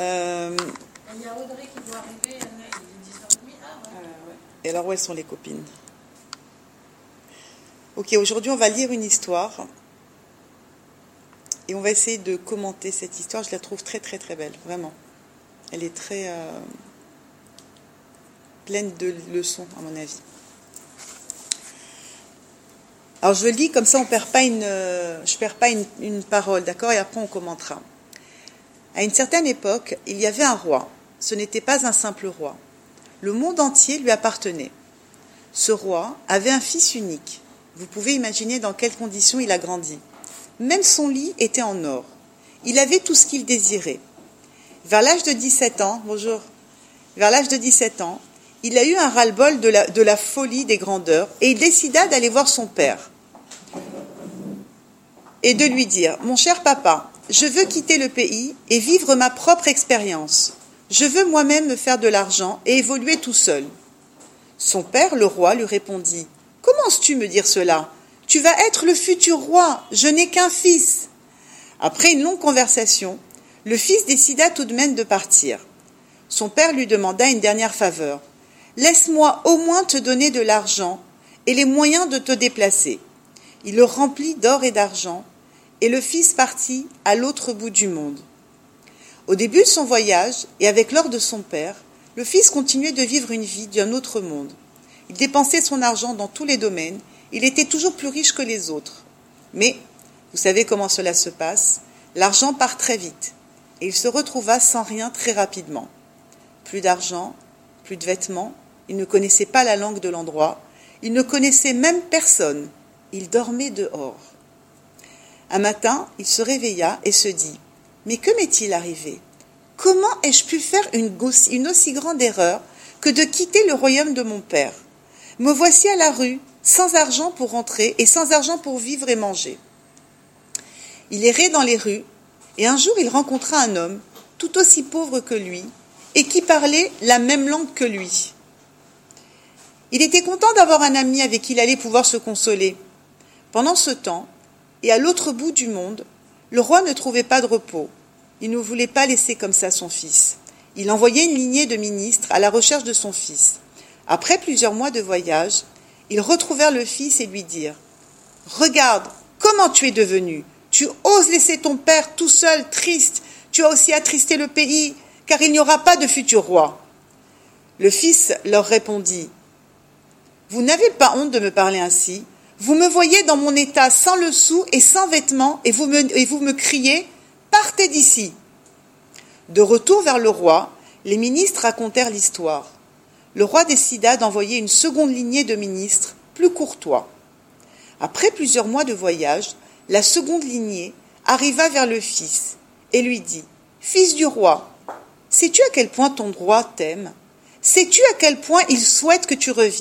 Il y a Audrey qui doit arriver, il est 10h30. Ouais. Et alors, où elles sont les copines? Ok, aujourd'hui, on va lire une histoire. Et on va essayer de commenter cette histoire. Je la trouve très, très, très belle, vraiment. Elle est très pleine de leçons, à mon avis. Alors, je lis, comme ça, je ne perds pas une parole, d'accord? Et après, on commentera. À une certaine époque, il y avait un roi. Ce n'était pas un simple roi. Le monde entier lui appartenait. Ce roi avait un fils unique. Vous pouvez imaginer dans quelles conditions il a grandi. Même son lit était en or. Il avait tout ce qu'il désirait. Vers l'âge de 17 ans, il a eu un ras-le-bol de la folie des grandeurs et il décida d'aller voir son père et de lui dire « Mon cher papa, je veux quitter le pays et vivre ma propre expérience. Je veux moi-même me faire de l'argent et évoluer tout seul. » Son père, le roi, lui répondit « Comment oses-tu me dire cela ? Tu vas être le futur roi, je n'ai qu'un fils. » Après une longue conversation, le fils décida tout de même de partir. Son père lui demanda une dernière faveur. « Laisse-moi au moins te donner de l'argent et les moyens de te déplacer. » Il le remplit d'or et d'argent, et le fils partit à l'autre bout du monde. Au début de son voyage, et avec l'or de son père, le fils continuait de vivre une vie d'un autre monde. Il dépensait son argent dans tous les domaines, il était toujours plus riche que les autres. Mais, vous savez comment cela se passe, l'argent part très vite, et il se retrouva sans rien très rapidement. Plus d'argent, plus de vêtements, il ne connaissait pas la langue de l'endroit, il ne connaissait même personne, il dormait dehors. Un matin, il se réveilla et se dit « Mais que m'est-il arrivé ? Comment ai-je pu faire une aussi grande erreur que de quitter le royaume de mon père ? Me voici à la rue, sans argent pour rentrer et sans argent pour vivre et manger. » Il errait dans les rues, et un jour il rencontra un homme, tout aussi pauvre que lui, et qui parlait la même langue que lui. Il était content d'avoir un ami avec qui il allait pouvoir se consoler. Pendant ce temps, et à l'autre bout du monde, le roi ne trouvait pas de repos. Il ne voulait pas laisser comme ça son fils. Il envoyait une lignée de ministres à la recherche de son fils. Après plusieurs mois de voyage, ils retrouvèrent le fils et lui dirent « Regarde, comment tu es devenu. Tu oses laisser ton père tout seul, triste. Tu as aussi attristé le pays, car il n'y aura pas de futur roi. » Le fils leur répondit « Vous n'avez pas honte de me parler ainsi ? Vous me voyez dans mon état sans le sou et sans vêtements, et vous me criez « Partez d'ici !» De retour vers le roi, les ministres racontèrent l'histoire. Le roi décida d'envoyer une seconde lignée de ministres, plus courtois. Après plusieurs mois de voyage, la seconde lignée arriva vers le fils et lui dit « Fils du roi, sais-tu à quel point ton roi t'aime ? Sais-tu à quel point il souhaite que tu reviennes ?»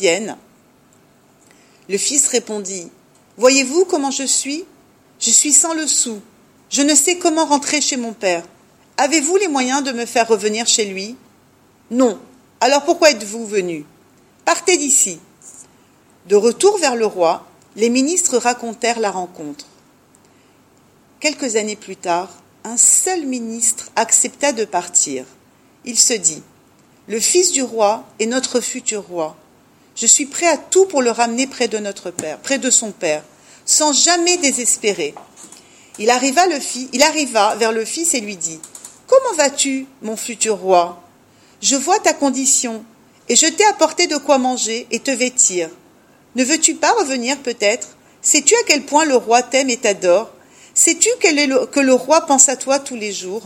Le fils répondit « Voyez-vous comment je suis ? Je suis sans le sou. Je ne sais comment rentrer chez mon père. Avez-vous les moyens de me faire revenir chez lui ? Non. Alors pourquoi êtes-vous venu ? Partez d'ici. » De retour vers le roi, les ministres racontèrent la rencontre. Quelques années plus tard, un seul ministre accepta de partir. Il se dit « Le fils du roi est notre futur roi. Je suis prêt à tout pour le ramener près de son père, sans jamais désespérer. » Il arriva vers le fils et lui dit « Comment vas-tu, mon futur roi ? Je vois ta condition, et je t'ai apporté de quoi manger et te vêtir. Ne veux-tu pas revenir peut-être ? Sais-tu à quel point le roi t'aime et t'adore ? Sais-tu que le roi pense à toi tous les jours ?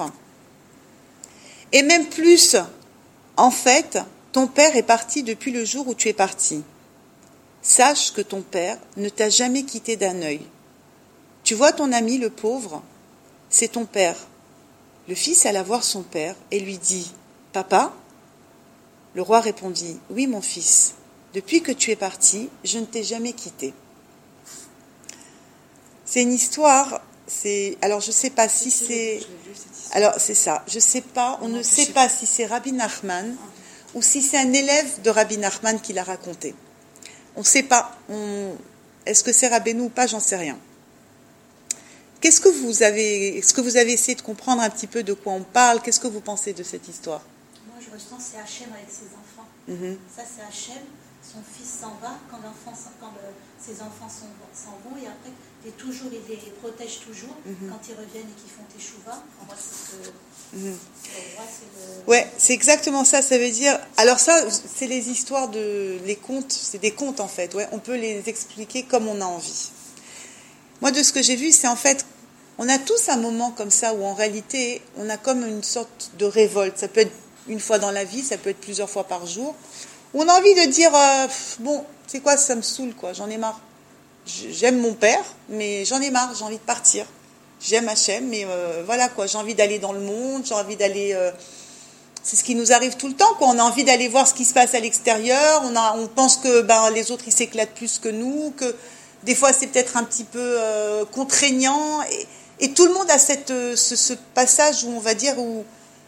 Et même plus, en fait, ton père est parti depuis le jour où tu es parti. Sache que ton père ne t'a jamais quitté d'un œil. Tu vois ton ami le pauvre ? C'est ton père. » Le fils alla voir son père et lui dit « Papa ?» Le roi répondit « Oui, mon fils, depuis que tu es parti, je ne t'ai jamais quitté. » C'est une histoire, alors je ne sais pas si c'est... Alors c'est ça, je ne sais pas, on ne sait pas si c'est Rabbi Nachman ou si c'est un élève de Rabbi Nachman qui l'a raconté. On ne sait pas, est-ce que c'est Rabbeinu ou pas, j'en sais rien. Est-ce que vous avez essayé de comprendre un petit peu de quoi on parle? Qu'est-ce que vous pensez de cette histoire? Moi, je ressens c'est Hachem avec ses enfants. Mhm. Ça, c'est Hachem. Son fils s'en va quand, ses enfants s'en vont et après, il les protège toujours quand ils reviennent et qu'ils font teshuva. Moi, c'est ce que. Ouais, c'est exactement ça. Ça veut dire. Alors ça, c'est les histoires les contes. C'est des contes en fait. Ouais, on peut les expliquer comme on a envie. Moi, de ce que j'ai vu, c'est en fait, on a tous un moment comme ça où en réalité, on a comme une sorte de révolte. Ça peut être une fois dans la vie, ça peut être plusieurs fois par jour. Où on a envie de dire, bon, c'est quoi, ça me saoule, quoi. J'en ai marre. J'aime mon père, mais j'en ai marre. J'ai envie de partir. J'aime Hachem, mais voilà quoi, j'ai envie d'aller dans le monde, j'ai envie d'aller... c'est ce qui nous arrive tout le temps, quoi. On a envie d'aller voir ce qui se passe à l'extérieur, on pense que les autres, ils s'éclatent plus que nous, que des fois, c'est peut-être un petit peu contraignant, et tout le monde a ce passage où on va dire, où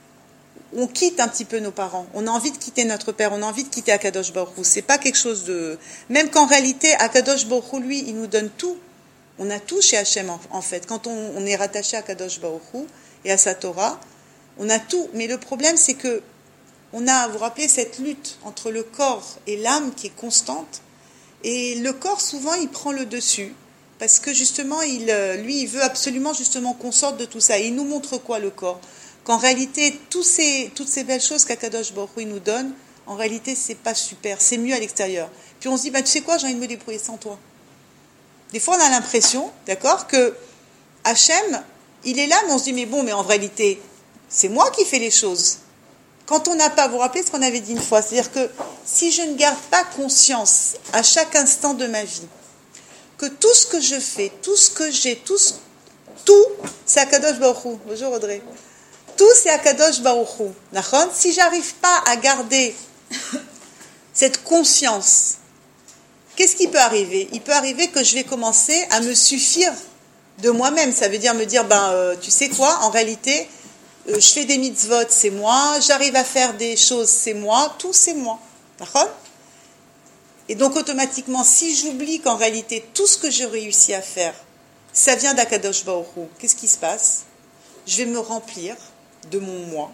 on quitte un petit peu nos parents. On a envie de quitter notre père, on a envie de quitter Akadosh Baruch Hu. C'est pas quelque chose de... Même qu'en réalité, Akadosh Baruch Hu, lui, il nous donne tout. On a tout chez Hachem, en fait. Quand on est rattaché à Kadosh Baruch Hu et à sa Torah, on a tout. Mais le problème, c'est que on a, vous vous rappelez, cette lutte entre le corps et l'âme qui est constante. Et le corps, souvent, il prend le dessus. Parce que, justement, il veut absolument, justement, qu'on sorte de tout ça. Et il nous montre quoi, le corps? Qu'en réalité, toutes ces belles choses qu'Akadosh Baruch Hu nous donne, en réalité, c'est pas super. C'est mieux à l'extérieur. Puis on se dit, tu sais quoi, j'ai envie de me débrouiller sans toi. Des fois, on a l'impression, d'accord, que Hachem, il est là, mais on se dit, mais en réalité, c'est moi qui fais les choses. Quand on n'a pas, vous vous rappelez ce qu'on avait dit une fois, c'est-à-dire que si je ne garde pas conscience à chaque instant de ma vie, que tout ce que je fais, tout ce que j'ai, tout, c'est Akadosh Baruch Hu. Bonjour Audrey. Tout, c'est Akadosh Baruch Hu. D'accord ? Si j'arrive pas à garder cette conscience, qu'est-ce qui peut arriver? Il peut arriver que je vais commencer à me suffire de moi-même. Ça veut dire me dire, tu sais quoi, en réalité, je fais des mitzvot, c'est moi, j'arrive à faire des choses, c'est moi, tout c'est moi. D'accord? Et donc automatiquement, si j'oublie qu'en réalité, tout ce que j'ai réussi à faire, ça vient d'Akadosh Baruch Hu, qu'est-ce qui se passe? Je vais me remplir de mon moi.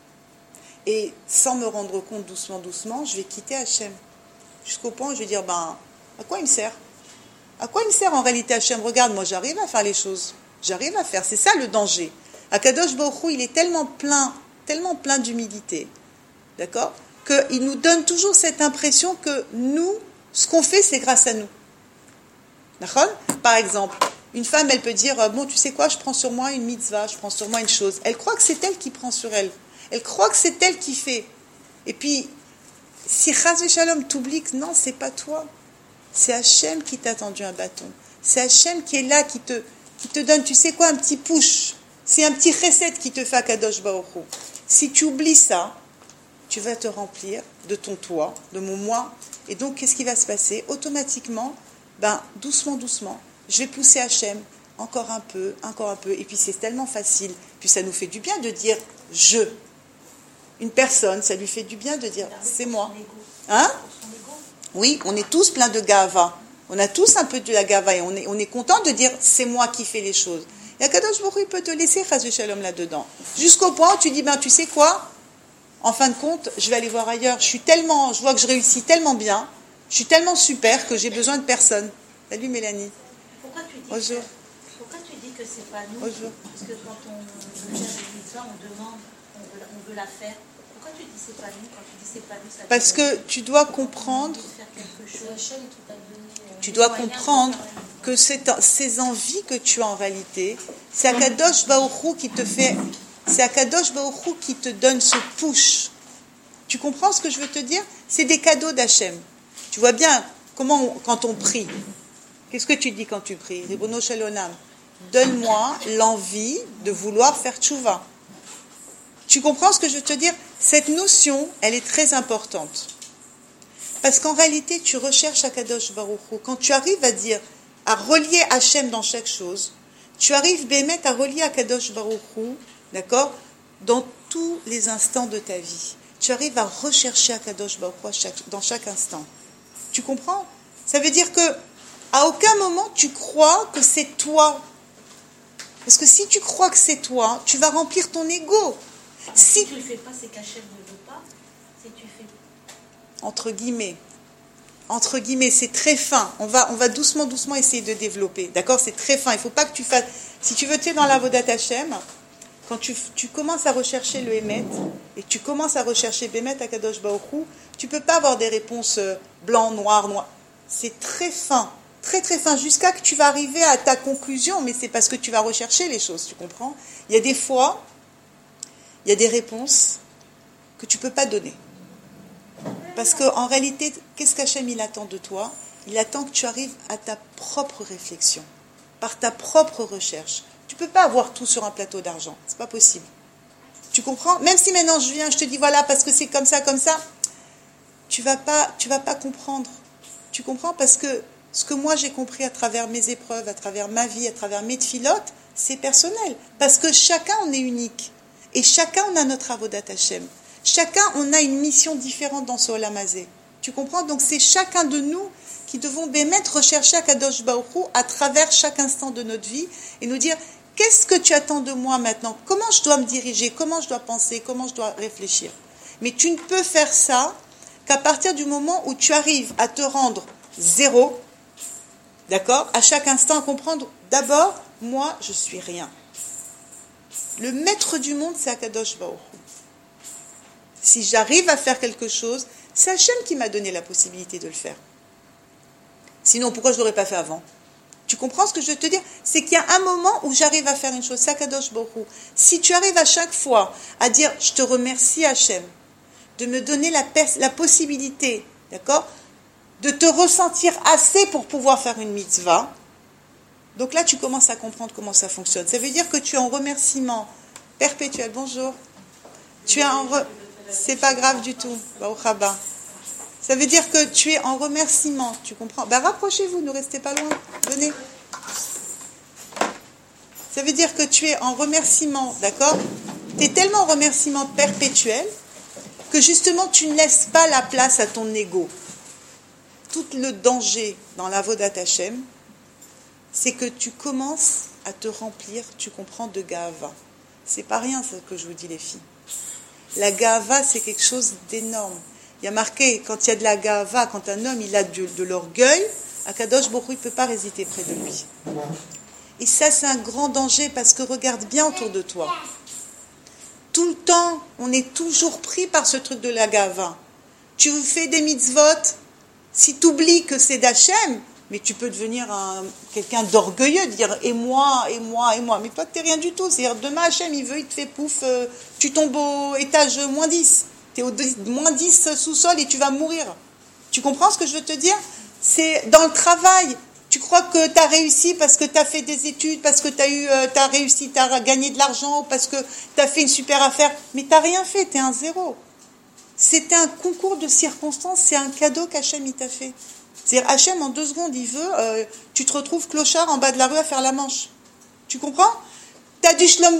Et sans me rendre compte doucement, je vais quitter Hachem. Jusqu'au point où je vais dire, à quoi il me sert? À quoi il me sert en réalité Hachem? Regarde, moi j'arrive à faire les choses. J'arrive à faire. C'est ça le danger. Akadosh Baruch Hu, il est tellement plein d'humilité, d'accord, qu'il nous donne toujours cette impression que nous, ce qu'on fait, c'est grâce à nous. D'accord? Par exemple, une femme, elle peut dire, tu sais quoi, je prends sur moi une mitzvah, je prends sur moi une chose. Elle croit que c'est elle qui prend sur elle. Elle croit que c'est elle qui fait. Et puis, si Chas v'Shalom t'oublie que non, c'est pas toi. C'est Hachem qui t'a tendu un bâton. C'est Hachem qui est là, qui te donne, tu sais quoi, un petit push. C'est un petit recette qui te fait Kadosh Baruch Hu. Si tu oublies ça, tu vas te remplir de ton toi, de mon moi. Et donc, qu'est-ce qui va se passer? Automatiquement, doucement, je vais pousser Hachem encore un peu. Et puis, c'est tellement facile. Puis, ça nous fait du bien de dire « je ». Une personne, ça lui fait du bien de dire « c'est moi ». Hein? Oui, on est tous pleins de gava. On a tous un peu de la gava et on est content de dire « c'est moi qui fais les choses ». Et Akadosh Baruch Hu, il peut te laisser Chas v'Shalom là-dedans. Jusqu'au point où tu dis, tu sais quoi? En fin de compte, je vais aller voir ailleurs. Je vois que je réussis tellement bien, je suis tellement super que j'ai besoin de personne. Salut Mélanie. Pourquoi tu dis que c'est pas nous? Bonjour. Parce que quand on veut faire une mitzvah, on demande, on veut la faire. Pourquoi tu dis c'est pas nous? Quand tu dis c'est pas nous, ça veut parce que tu dois comprendre. Tu dois comprendre que ces envies que tu as en réalité, c'est Akadosh Baruch Hu qui te fait, c'est Akadosh Baruch Hu qui te donne ce push. Tu comprends ce que je veux te dire? C'est des cadeaux d'Hachem. Tu vois bien quand on prie. Qu'est-ce que tu dis quand tu pries? Ribono shel olam, donne-moi l'envie de vouloir faire tchouva. Tu comprends ce que je veux te dire? Cette notion, elle est très importante. Parce qu'en réalité, tu recherches Akadosh Baruch Hu. Quand tu arrives à relier Hachem dans chaque chose, tu arrives bémet à relier Akadosh Baruch Hu, d'accord, dans tous les instants de ta vie. Tu arrives à rechercher Akadosh Baruch Hu dans chaque instant. Tu comprends? Ça veut dire que à aucun moment tu crois que c'est toi Parce que si tu crois que c'est toi, tu vas remplir ton ego. Si tu ne le fais pas, c'est qu'Hachem ne veut pas. Si tu fais... Entre guillemets, c'est très fin. On va doucement essayer de développer. D'accord? C'est très fin. Il ne faut pas que tu fasses... Si tu veux être dans la Vodat Hashem, quand tu commences à rechercher le Emet, et tu commences à rechercher Bémet Akadosh Baruch Hu, tu ne peux pas avoir des réponses blanc, noir. C'est très fin. Très très fin, jusqu'à que tu vas arriver à ta conclusion, mais c'est parce que tu vas rechercher les choses, tu comprends? Il y a des fois, il y a des réponses que tu ne peux pas donner. Parce qu'en réalité, qu'est-ce qu'Hachem il attend de toi? Il attend que tu arrives à ta propre réflexion, par ta propre recherche. Tu ne peux pas avoir tout sur un plateau d'argent, c'est pas possible. Tu comprends? Même si maintenant je viens, je te dis voilà, parce que c'est comme ça, tu vas pas comprendre. Tu comprends? Parce que ce que moi j'ai compris à travers mes épreuves, à travers ma vie, à travers mes tfilotes, c'est personnel. Parce que chacun on est unique. Et chacun on a notre avodat Hashem. Chacun on a une mission différente dans ce Olam Hazé. Tu comprends? Donc c'est chacun de nous qui devons rechercher Akadosh Baruch Hu à travers chaque instant de notre vie et nous dire qu'est-ce que tu attends de moi maintenant? Comment je dois me diriger? Comment je dois penser? Comment je dois réfléchir? Mais tu ne peux faire ça qu'à partir du moment où tu arrives à te rendre zéro. D'accord? À chaque instant, comprendre, d'abord, moi, je suis rien. Le maître du monde, c'est Akadosh Baruch Hu. Si j'arrive à faire quelque chose, c'est Hachem qui m'a donné la possibilité de le faire. Sinon, pourquoi je ne l'aurais pas fait avant? Tu comprends ce que je veux te dire? C'est qu'il y a un moment où j'arrive à faire une chose, c'est Akadosh Baruch Hu. Si tu arrives à chaque fois à dire, je te remercie Hachem, de me donner la possibilité, d'accord, de te ressentir assez pour pouvoir faire une mitzvah, donc là tu commences à comprendre comment ça fonctionne. Ça veut dire que tu es en remerciement perpétuel. Bonjour. Tu es c'est pas grave du tout. Baruch haba. Ça veut dire que tu es en remerciement. Tu comprends? Rapprochez-vous, ne restez pas loin. Venez. Ça veut dire que tu es en remerciement, d'accord? Tu es tellement en remerciement perpétuel que justement tu ne laisses pas la place à ton ego. Tout le danger dans la Vodat Hashem, c'est que tu commences à te remplir, tu comprends, de Gahava. C'est pas rien ça que je vous dis les filles. La Gahava, c'est quelque chose d'énorme. Il y a marqué, quand il y a de la Gahava, quand un homme il a de l'orgueil, Akadosh Baruch Hu, il ne peut pas résister près de lui. Et ça, c'est un grand danger parce que regarde bien autour de toi. Tout le temps, on est toujours pris par ce truc de la Gahava. Tu fais des mitzvot, si tu oublies que c'est d'Hachem, mais tu peux devenir quelqu'un d'orgueilleux, dire et moi. Mais toi, tu n'es rien du tout. C'est-à-dire, demain, Hachem, il te fait pouf, tu tombes au étage moins 10. Tu es au moins 10 sous-sol et tu vas mourir. Tu comprends ce que je veux te dire? C'est dans le travail. Tu crois que tu as réussi parce que tu as fait des études, parce que tu as réussi, tu as gagné de l'argent, parce que tu as fait une super affaire. Mais tu n'as rien fait, tu es un zéro. C'était un concours de circonstances, c'est un cadeau qu'Hachem il t'a fait. C'est-à-dire, Hachem, en 2 secondes, il veut, tu te retrouves clochard en bas de la rue à faire la manche. Tu comprends? T'as du shlom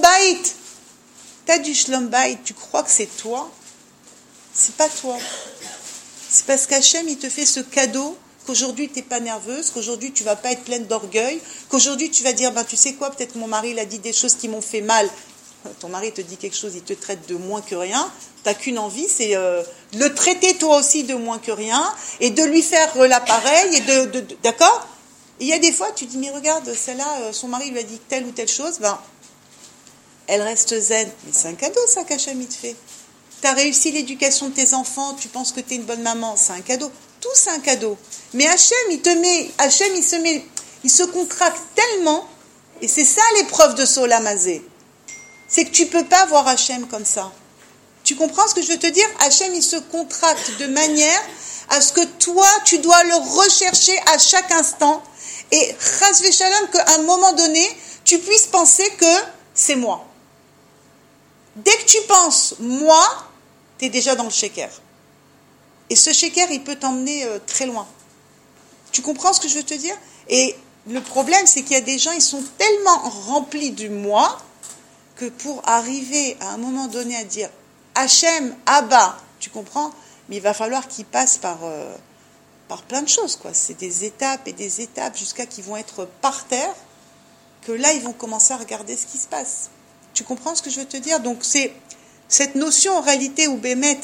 bayit, tu crois que c'est toi? C'est pas toi. C'est parce qu'Hachem, il te fait ce cadeau qu'aujourd'hui, tu n'es pas nerveuse, qu'aujourd'hui, tu ne vas pas être pleine d'orgueil, qu'aujourd'hui, tu vas dire, tu sais quoi, peut-être mon mari, il a dit des choses qui m'ont fait mal. Ton mari te dit quelque chose, il te traite de moins que rien. Tu n'as qu'une envie, c'est de le traiter toi aussi de moins que rien et de lui faire l'appareil. D'accord? Il y a des fois, tu dis, mais regarde, celle-là, son mari lui a dit telle ou telle chose, elle reste zen. Mais c'est un cadeau, ça, qu'Hachem il te fait. Tu as réussi l'éducation de tes enfants, tu penses que tu es une bonne maman, c'est un cadeau. Tout, c'est un cadeau. Mais Hachem, il se contracte tellement, et c'est ça l'épreuve de ce Olam Hazé. C'est que tu ne peux pas voir Hachem comme ça. Tu comprends ce que je veux te dire? Hachem, il se contracte de manière à ce que toi, tu dois le rechercher à chaque instant. Et chas v'shalom, qu'à un moment donné, tu puisses penser que c'est moi. Dès que tu penses moi, tu es déjà dans le sheker. Et ce sheker, il peut t'emmener très loin. Tu comprends ce que je veux te dire? Et le problème, c'est qu'il y a des gens, ils sont tellement remplis du moi, que pour arriver à un moment donné à dire Hachem, Abba, tu comprends? Mais il va falloir qu'ils passent par plein de choses, quoi. C'est des étapes et des étapes jusqu'à qu'ils vont être par terre, que là, ils vont commencer à regarder ce qui se passe. Tu comprends ce que je veux te dire? Donc, c'est cette notion, en réalité, où Bémet,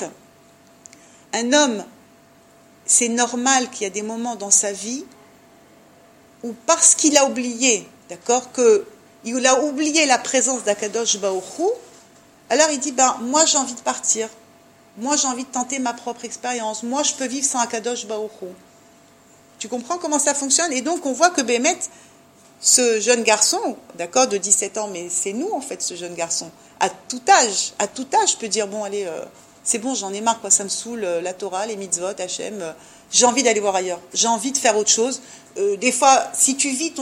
un homme, c'est normal qu'il y a des moments dans sa vie où, parce qu'il a oublié, d'accord, qu'il a oublié la présence d'Akadosh Baruch Hu, alors il dit, moi j'ai envie de partir, moi j'ai envie de tenter ma propre expérience, moi je peux vivre sans Akadosh Baruch Hu. Tu comprends comment ça fonctionne? Et donc on voit que Bémet, ce jeune garçon, d'accord, de 17 ans, mais c'est nous en fait ce jeune garçon, à tout âge, je peux dire, bon allez, c'est bon, j'en ai marre, quoi, ça me saoule, la Torah, les mitzvot, Hachem, j'ai envie d'aller voir ailleurs, j'ai envie de faire autre chose. Des fois, si tu vis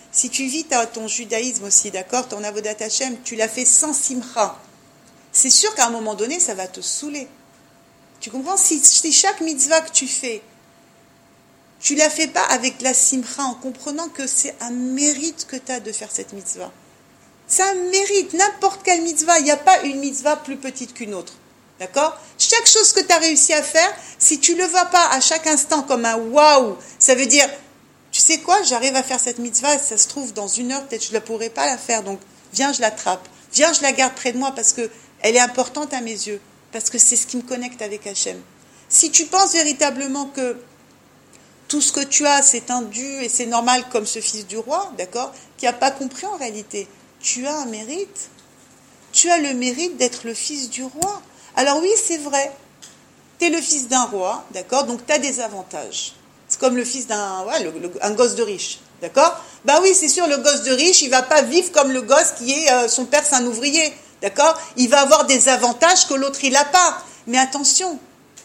ton judaïsme aussi, d'accord, ton avodat Hachem, tu l'as fait sans simcha, c'est sûr qu'à un moment donné, ça va te saouler. Tu comprends? Si chaque mitzvah que tu fais, tu ne la fais pas avec la simcha, en comprenant que c'est un mérite que tu as de faire cette mitzvah. C'est un mérite, n'importe quelle mitzvah, il n'y a pas une mitzvah plus petite qu'une autre. D'accord? Chaque chose que tu as réussi à faire, si tu ne le vois pas à chaque instant comme un waouh, ça veut dire, tu sais quoi, j'arrive à faire cette mitzvah, ça se trouve, dans 1 heure, peut-être je ne pourrai pas la faire, donc viens, je l'attrape. Viens, je la garde près de moi parce qu'elle est importante à mes yeux, parce que c'est ce qui me connecte avec Hachem. Si tu penses véritablement que tout ce que tu as, c'est un dû et c'est normal comme ce fils du roi, d'accord, qui n'a pas compris en réalité, tu as un mérite. Tu as le mérite d'être le fils du roi. Alors oui, c'est vrai, tu es le fils d'un roi, d'accord, donc tu as des avantages. C'est comme le fils un gosse de riche, d'accord? Oui, c'est sûr, le gosse de riche, il ne va pas vivre comme le gosse qui est, son père c'est un ouvrier, d'accord? Il va avoir des avantages que l'autre, il n'a pas. Mais attention,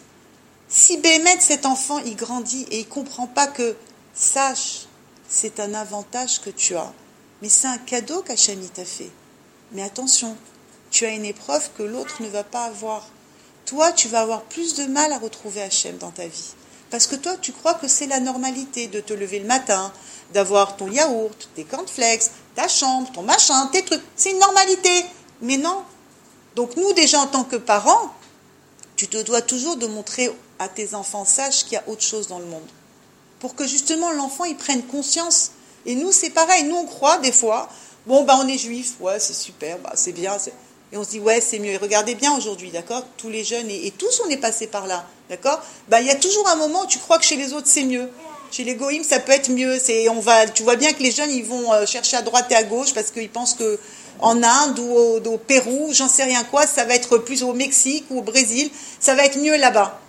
si Bémet, cet enfant, il grandit et il ne comprend pas que, sache, c'est un avantage que tu as, mais c'est un cadeau qu'Hachem t'a fait. Mais attention, tu as une épreuve que l'autre ne va pas avoir. Toi, tu vas avoir plus de mal à retrouver Hachem dans ta vie. Parce que toi, tu crois que c'est la normalité de te lever le matin, d'avoir ton yaourt, tes cornflakes, ta chambre, ton machin, tes trucs. C'est une normalité. Mais non. Donc nous, déjà en tant que parents, tu te dois toujours de montrer à tes enfants sages qu'il y a autre chose dans le monde. Pour que justement l'enfant, il prenne conscience. Et nous, c'est pareil. Nous, on croit des fois, on est juif, ouais, c'est super, c'est bien. Et on se dit, ouais, c'est mieux. Et regardez bien aujourd'hui, d'accord? Tous les jeunes, et tous, on est passés par là, d'accord? Il y a toujours un moment où tu crois que chez les autres, c'est mieux. Chez les goïms, ça peut être mieux. Tu vois bien que les jeunes, ils vont chercher à droite et à gauche parce qu'ils pensent que en Inde ou au Pérou, j'en sais rien quoi, ça va être plus au Mexique ou au Brésil, ça va être mieux là-bas.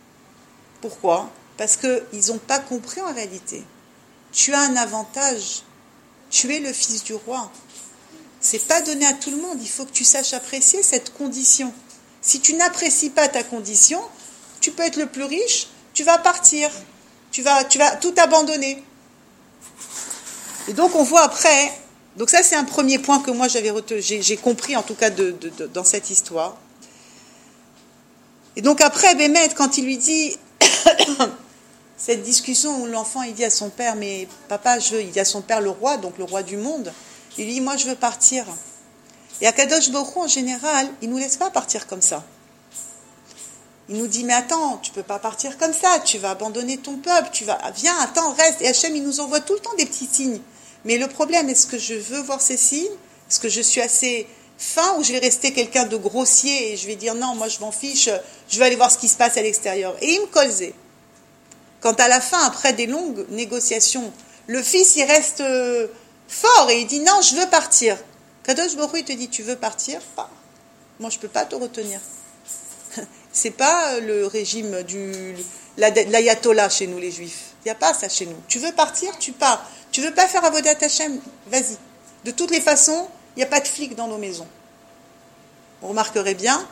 Pourquoi? Parce qu'ils n'ont pas compris en réalité. Tu as un avantage. Tu es le fils du roi. C'est pas donné à tout le monde. Il faut que tu saches apprécier cette condition. Si tu n'apprécies pas ta condition, tu peux être le plus riche, tu vas partir. Tu vas tout abandonner. Et donc on voit après. Donc ça c'est un premier point que moi j'ai compris en tout cas dans cette histoire. Et donc après Bémet, quand il lui dit cette discussion où l'enfant il dit à son père, mais papa, il dit à son père le roi, donc le roi du monde, il lui dit, moi je veux partir. Et Akadosh Baruch Hu en général, il ne nous laisse pas partir comme ça. Il nous dit, mais attends, tu ne peux pas partir comme ça, tu vas abandonner ton peuple, viens, attends, reste. Et Hachem, il nous envoie tout le temps des petits signes. Mais le problème, est-ce que je veux voir ces signes? Est-ce que je suis assez fin ou je vais rester quelqu'un de grossier et je vais dire, non, moi je m'en fiche, je vais aller voir ce qui se passe à l'extérieur. Et il me colsait. Quand à la fin, après des longues négociations, le fils, il reste fort et il dit, non, je veux partir. Kadosh Baruch Hu, il te dit, tu veux partir? Pas. Moi, je ne peux pas te retenir. C'est pas le régime l'ayatollah chez nous, les juifs. Il n'y a pas ça chez nous. Tu veux partir, tu pars. Tu veux pas faire avodat Hachem, vas-y. De toutes les façons, il n'y a pas de flics dans nos maisons. Vous remarquerez bien